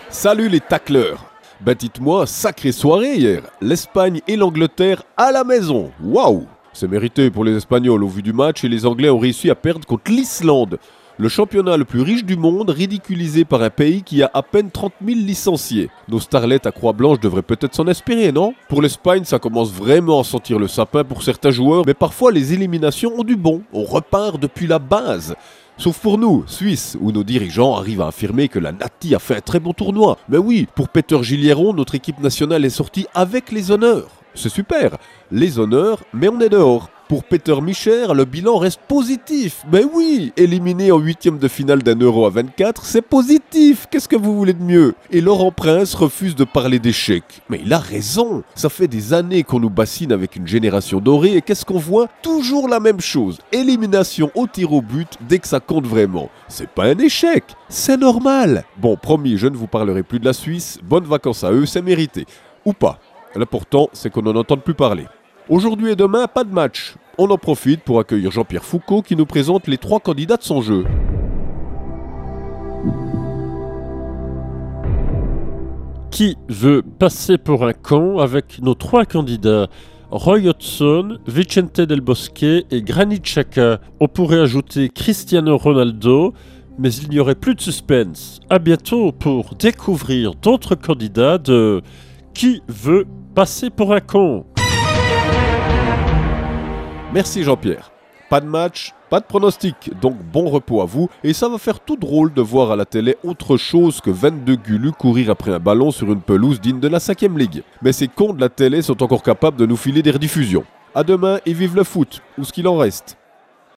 Salut les tacleurs. Ben dites-moi, sacrée soirée hier. L'Espagne et l'Angleterre à la maison. Waouh. C'est mérité pour les Espagnols au vu du match et les Anglais ont réussi à perdre contre l'Islande. Le championnat le plus riche du monde, ridiculisé par un pays qui a à peine 30 000 licenciés. Nos starlets à Croix-Blanche devraient peut-être s'en inspirer, non? Pour l'Espagne, ça commence vraiment à sentir le sapin pour certains joueurs, mais parfois les éliminations ont du bon. On repart depuis la base. Sauf pour nous, Suisses, où nos dirigeants arrivent à affirmer que la Nati a fait un très bon tournoi. Mais oui, pour Peter Gilliéron, notre équipe nationale est sortie avec les honneurs. C'est super, les honneurs, mais on est dehors. Pour Peter Micher, le bilan reste positif. Mais oui, éliminé en 8e de finale d'un Euro à 24, c'est positif. Qu'est-ce que vous voulez de mieux? Et Laurent Prince refuse de parler d'échec. Mais il a raison. Ça fait des années qu'on nous bassine avec une génération dorée et qu'est-ce qu'on voit? Toujours la même chose. Élimination au tir au but dès que ça compte vraiment. C'est pas un échec, c'est normal. Bon, promis, je ne vous parlerai plus de la Suisse. Bonnes vacances à eux, c'est mérité. Ou pas. L'important, c'est qu'on n'en entende plus parler. Aujourd'hui et demain, pas de match. On en profite pour accueillir Jean-Pierre Foucault qui nous présente les 3 candidats de son jeu. Qui veut passer pour un con avec nos 3 candidats? Roy Hodgson, Vicente Del Bosque et Granit Xhaka. On pourrait ajouter Cristiano Ronaldo, mais il n'y aurait plus de suspense. À bientôt pour découvrir d'autres candidats de Qui veut passer pour un con? Merci Jean-Pierre. Pas de match, pas de pronostic, donc bon repos à vous. Et ça va faire tout drôle de voir à la télé autre chose que 22 gulus courir après un ballon sur une pelouse digne de la 5e Ligue. Mais ces cons de la télé sont encore capables de nous filer des rediffusions. À demain et vive le foot, ou ce qu'il en reste.